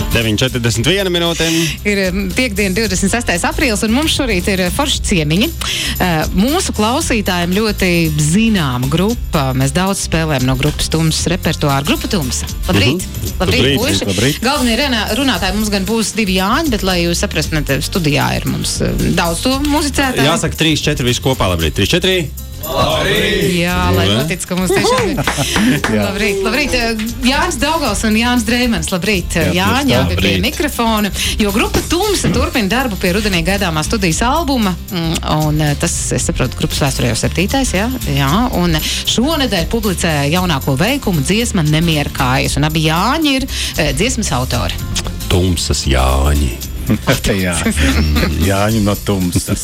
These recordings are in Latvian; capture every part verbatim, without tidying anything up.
deviņi četrdesmit viena minūte. Ir piekdiena, divdesmit sestais aprīlis, un mums šorīt ir forši ciemiņi. Mūsu klausītājiem ļoti zināma grupa. Mēs daudz spēlējam no grupas Tumsas repertuāru. Grupa Tumsa. Labrīt. Mhm. Labrīt, Labrīt, puiši. labrīt. Galvenie runātāji mums gan būs divi Jāņi, bet, lai jūs saprastu, studijā ir mums daudz to muzicētāju. Jāsaka, trīs, četri visi kopā. Labrīt. Trīs, četri. Labrīt! Jā, lai notic, ka mums tiešām ir. Labrīt, labrīt. Jānis Daugavs un Jānis Dreimans. Labrīt, Jāņi, abi pie mikrofona. Jo grupa Tumsa turpina darbu pie rudenī gaidāmā studijas albuma. Un tas, es saprotu, grupas vēsturē jau septītais, jā? Jā. Un šonedēļ publicē jaunāko veikumu dziesma Nemiera kājas. Un abi Jāņi ir dziesmas autori. Tumsas Jāņi. Jā, Jāņi no Tumsas.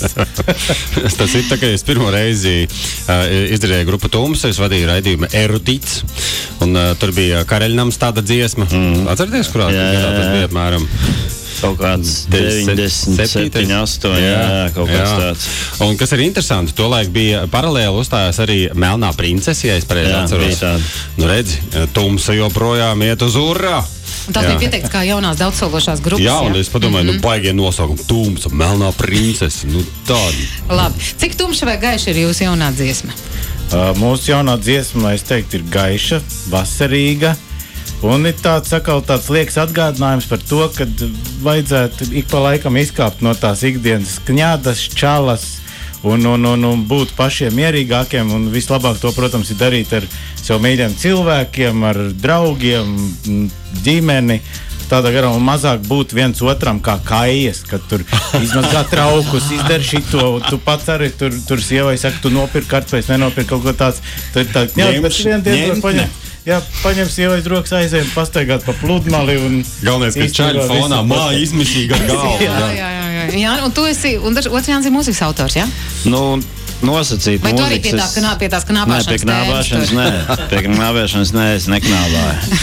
Tas ir tā, ka es pirmo reizi uh, izdarīju grupu Tumsa, es vadīju raidījumu Erudīts, un uh, tur bija Kareļnams tāda dziesma. Mm. Atcerieties, kurā jā, gadā tas bija apmēram? Kaut kāds deviņdesmit septiņi, astoņi, jā, jā, kaut kāds jā. Tāds. Un kas ir interesanti, tolaik bija paralēli uzstājās arī Melnā princese, ja es pareizi atceros. Nu redzi, Tumsa joprojām iet uz urā. Un tās bija pieteikts kā jaunās daudzsološās grupas. Jā, un es padomāju, mm-hmm. nu baigie nosaukumi, Tumsa, Melnā princese, nu tādi. Labi. Cik tumša vai gaiša ir jūsu jaunā dziesma? Uh, mūsu jaunā dziesma, es teiktu, ir gaiša, vasarīga. Un ir tāds, sakal, tāds liekas atgādinājums par to, ka vajadzētu ik pa laikam izkāpt no tās ikdienas kņādas, čalas un, un, un, un būt pašiem mierīgākiem. Un vislabāk to, protams, ir darīt ar sev mīļiem cilvēkiem, ar draugiem, ģimeni. Tādā garā un mazāk būt viens otram kā kājas, kad tur izmazgā traukus, izdara šito, tu pats arī tur, tur sievai saka, tu nopirk kartpēc, nenopirk kaut ko tāds. Tur tā, jā, bet vien dienu paņem, jā, paņem sievai droks aizējam, pastaigāt pa pludmali un... Galvenais, ka čaļu fonā māja izmisīga ar galvu. jā, jā, jā, jā. Jā, un tu esi, un otrs Jānis ir mūzikas autors, jā? Nu, nosacīt vai mūzikas. Vai tu arī pie, tā, knā, pie tās knābāšanas? Nē, pie knābāšanas, nē. Pie knābāšanas, nē, es neknābāju.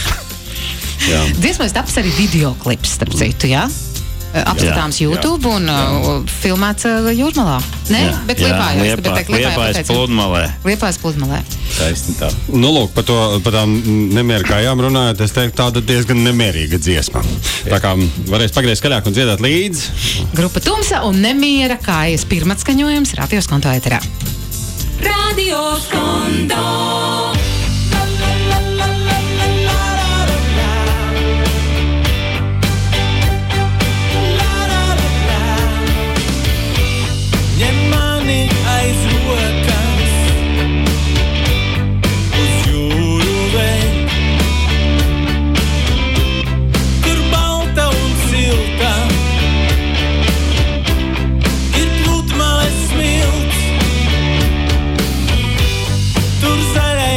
Dziesmais taps arī videoklips, starp citu, jā? Apskatāms jā, YouTube jā, un jā. filmēts Jūrmalā. Nē, jā, bet Liepājās. Liepā, Liepājas pludmalē. Liepājas pludmalē. Taisni tā. Nu, lūk, par to, par tām nemiera kājām runājot, es teiktu, tāda diezgan nemierīga dziesma. Tā kā varēs pagriezt skaļāk un dziedāt līdzi. Grupa Tumsa un Nemiera kājas pirmatskaņojums Radio Skonto ēterā. Radio Skonto! Tur zaļai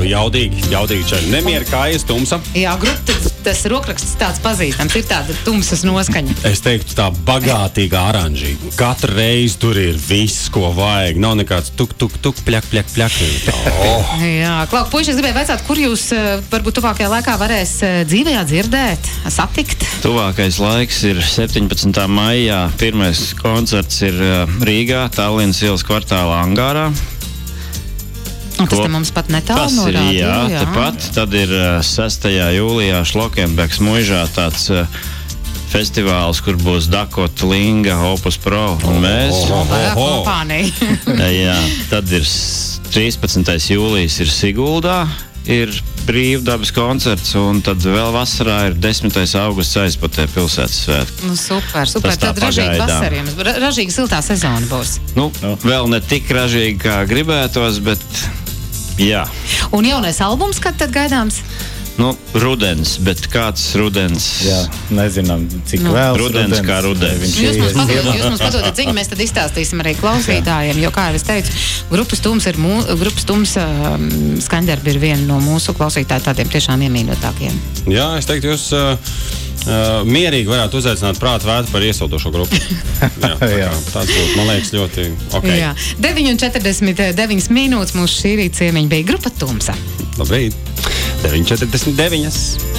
jaudīgi, jaudīgi čaļi. Nemieri kājas, tumsa. Jā, grupa, tas rokraksts tāds pazīstams, ir tāda tumsas noskaņa. Es teiktu tā bagātīga oranžī. Katru reizi tur ir viss, ko vajag. Nav nekāds tuk, tuk, tuk, pļak, pļak, pļak. Oh. Jā, Klauk, puiši, es gribēju vaicāt, kur jūs varbūt tuvākajā laikā varēs dzīvējā dzirdēt, satikt? Tuvākais laiks ir septiņpadsmitā maijā. Pirmais koncerts ir Rīgā, Tallinas ielas kvartālā Angārā. Un tas te mums pat netālu no rādio, jā, jā. tepat. Tad ir sestajā jūlijā Šlokembeks muižā tāds uh, festivāls, kur būs Dakota, Linga, Opus Pro un mēs. Oh, oh, oh, oh. Kompānija. Jā, tad ir trīspadsmitais jūlijas ir Siguldā, ir brīvdabas koncerts, un tad vēl vasarā ir desmitais augusts Aizputē pilsētas svētki. Nu, super, super. Tas tā tad ražīgi pagaidām. vasariem. Ra ražīgi siltā sezona būs. Nu, nu, vēl ne tik ražīgi, kā gribētos, bet jā. Un jaunais albums, kad tad gaidāms? Nu, rudens, bet kāds rudens? Jā, nezinām, cik Nu. vēl Rudens kā rudens. Jūs mums padodat, jūs mums padodat ziņu, mēs tad izstāstīsim arī klausītājiem, jo, kā jau es teicu, grupas Tums ir mū, grupas Tums um, skaņdarbi ir viena no mūsu klausītāju tādiem tiešām iemīļotākiem. Jā, es teiktu, jūs uh, uh, mierīgi varētu uzaicināt prātu vētu par iesildošo grupu. Jā, tā kā, tāds būtu, man liekas, ļoti ok. Jā, deviņi un četrdesmit deviņas minūtes mūsu šī rīta ciemiņa bija grupa Tumsa. Labrīt, deviņi četrdesmit deviņi.